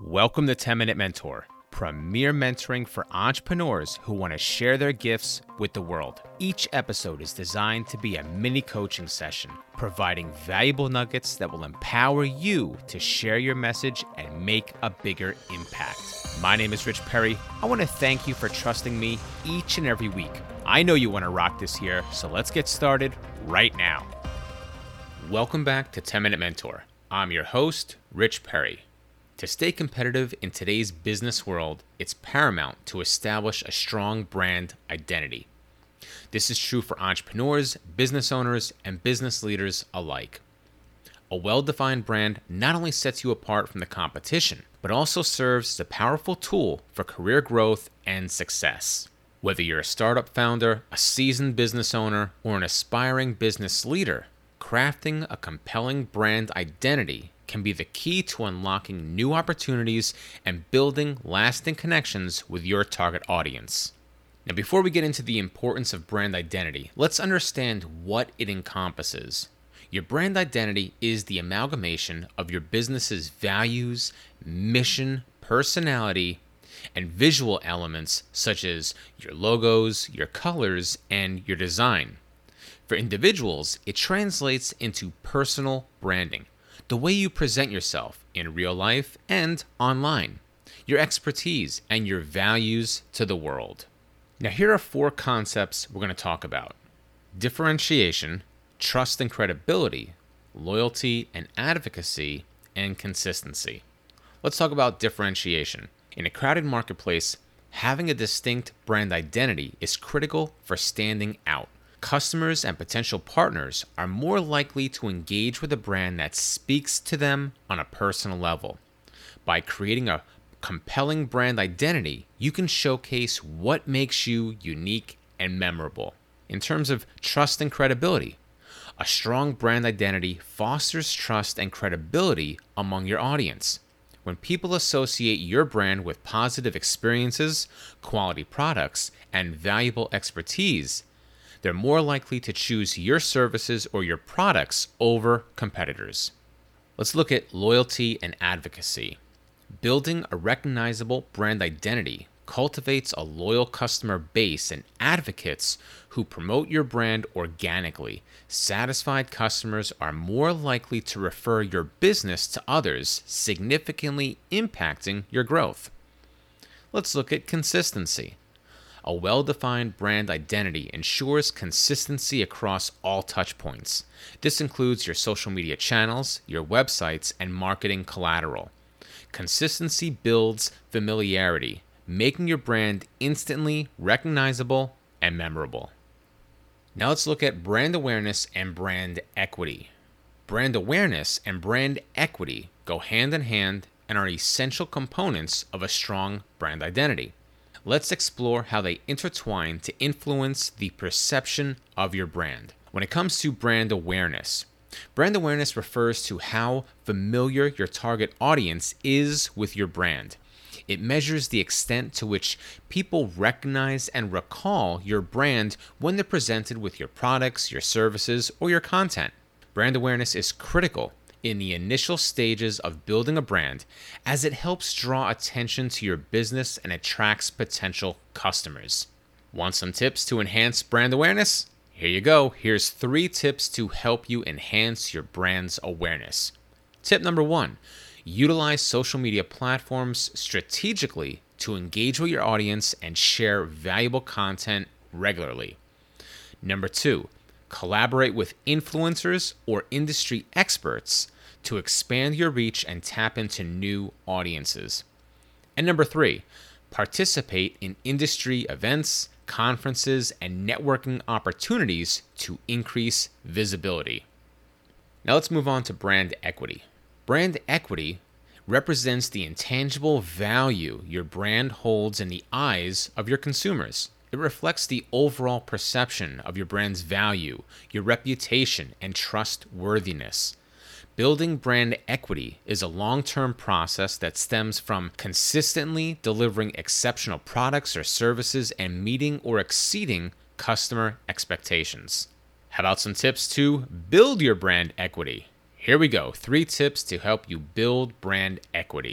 Welcome to 10 Minute Mentor, premier mentoring for entrepreneurs who want to share their gifts with the world. Each episode is designed to be a mini coaching session, providing valuable nuggets that will empower you to share your message and make a bigger impact. My name is Rich Perry. I want to thank you for trusting me each and every week. I know you want to rock this year, so let's get started right now. Welcome back to 10 Minute Mentor. I'm your host, Rich Perry. To stay competitive in today's business world, it's paramount to establish a strong brand identity. This is true for entrepreneurs, business owners, and business leaders alike. A well-defined brand not only sets you apart from the competition, but also serves as a powerful tool for career growth and success. Whether you're a startup founder, a seasoned business owner, or an aspiring business leader, crafting a compelling brand identity can be the key to unlocking new opportunities and building lasting connections with your target audience. Now, before we get into the importance of brand identity, let's understand what it encompasses. Your brand identity is the amalgamation of your business's values, mission, personality, and visual elements such as your logos, your colors, and your design. For individuals, it translates into personal branding. The way you present yourself in real life and online, your expertise and your values to the world. Now, here are 4 concepts we're going to talk about: differentiation, trust and credibility, loyalty and advocacy, and consistency. Let's talk about differentiation. In a crowded marketplace, having a distinct brand identity is critical for standing out. Customers and potential partners are more likely to engage with a brand that speaks to them on a personal level. By creating a compelling brand identity, you can showcase what makes you unique and memorable. In terms of trust and credibility, a strong brand identity fosters trust and credibility among your audience. When people associate your brand with positive experiences, quality products, and valuable expertise, they're more likely to choose your services or your products over competitors. Let's look at loyalty and advocacy. Building a recognizable brand identity cultivates a loyal customer base and advocates who promote your brand organically. Satisfied customers are more likely to refer your business to others, significantly impacting your growth. Let's look at consistency. A well-defined brand identity ensures consistency across all touchpoints. This includes your social media channels, your websites, and marketing collateral. Consistency builds familiarity, making your brand instantly recognizable and memorable. Now let's look at brand awareness and brand equity. Brand awareness and brand equity go hand in hand and are essential components of a strong brand identity. Let's explore how they intertwine to influence the perception of your brand. When it comes to brand awareness refers to how familiar your target audience is with your brand. It measures the extent to which people recognize and recall your brand when they're presented with your products, your services, or your content. Brand awareness is critical in the initial stages of building a brand, as it helps draw attention to your business and attracts potential customers. Want some tips to enhance brand awareness? Here you go. Here's 3 tips to help you enhance your brand's awareness. Tip number 1, utilize social media platforms strategically to engage with your audience and share valuable content regularly. Number 2, collaborate with influencers or industry experts to expand your reach and tap into new audiences. And number 3, participate in industry events, conferences, and networking opportunities to increase visibility. Now let's move on to brand equity. Brand equity represents the intangible value your brand holds in the eyes of your consumers. It reflects the overall perception of your brand's value, your reputation, and trustworthiness. Building brand equity is a long-term process that stems from consistently delivering exceptional products or services and meeting or exceeding customer expectations. How about some tips to build your brand equity? Here we go, 3 tips to help you build brand equity.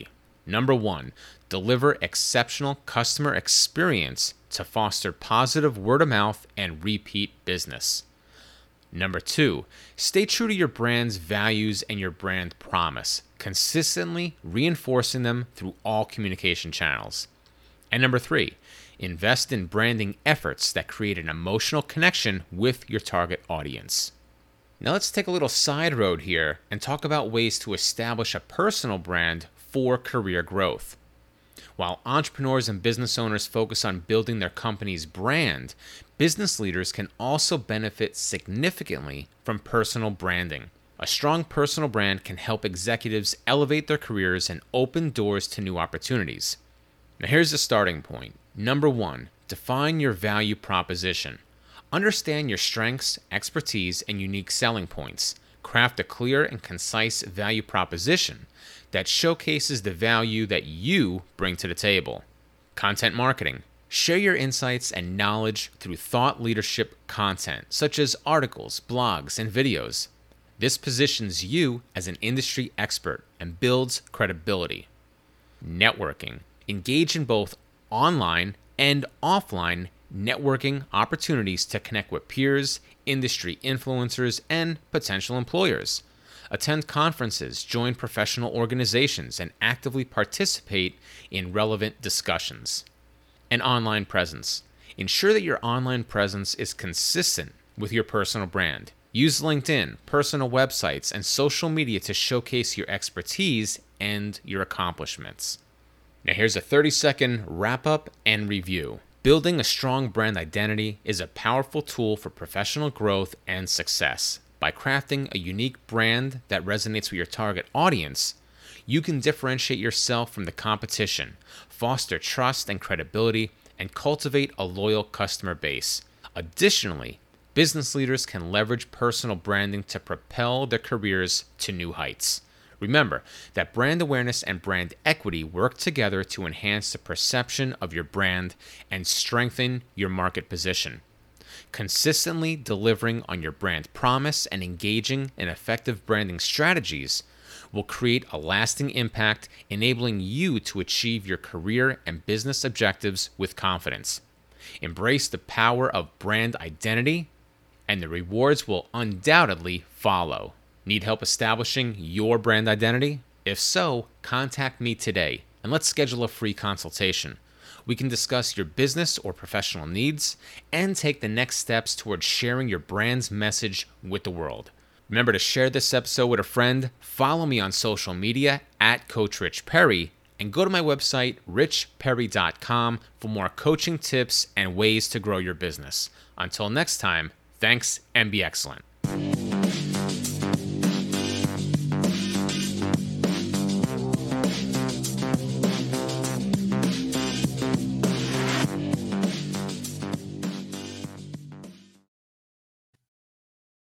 Number 1, deliver exceptional customer experience to foster positive word of mouth and repeat business. Number 2, stay true to your brand's values and your brand promise, consistently reinforcing them through all communication channels. And number 3, invest in branding efforts that create an emotional connection with your target audience. Now let's take a little side road here and talk about ways to establish a personal brand for career growth. While entrepreneurs and business owners focus on building their company's brand, business leaders can also benefit significantly from personal branding. A strong personal brand can help executives elevate their careers and open doors to new opportunities. Now here's the starting point. Number 1, define your value proposition. Understand your strengths, expertise, and unique selling points. Craft a clear and concise value proposition that showcases the value that you bring to the table. Content marketing. Share your insights and knowledge through thought leadership content, such as articles, blogs, and videos. This positions you as an industry expert and builds credibility. Networking. Engage in both online and offline networking opportunities to connect with peers, industry influencers, and potential employers. Attend conferences, join professional organizations, and actively participate in relevant discussions. An online presence. Ensure that your online presence is consistent with your personal brand. Use LinkedIn, personal websites, and social media to showcase your expertise and your accomplishments. Now here's a 30-second wrap-up and review. Building a strong brand identity is a powerful tool for professional growth and success. By crafting a unique brand that resonates with your target audience, you can differentiate yourself from the competition, foster trust and credibility, and cultivate a loyal customer base. Additionally, business leaders can leverage personal branding to propel their careers to new heights. Remember that brand awareness and brand equity work together to enhance the perception of your brand and strengthen your market position. Consistently delivering on your brand promise and engaging in effective branding strategies will create a lasting impact, enabling you to achieve your career and business objectives with confidence. Embrace the power of brand identity, and the rewards will undoubtedly follow. Need help establishing your brand identity? If so, contact me today and let's schedule a free consultation. We can discuss your business or professional needs and take the next steps towards sharing your brand's message with the world. Remember to share this episode with a friend, follow me on social media at Coach Rich Perry, and go to my website, richperry.com, for more coaching tips and ways to grow your business. Until next time, thanks and be excellent.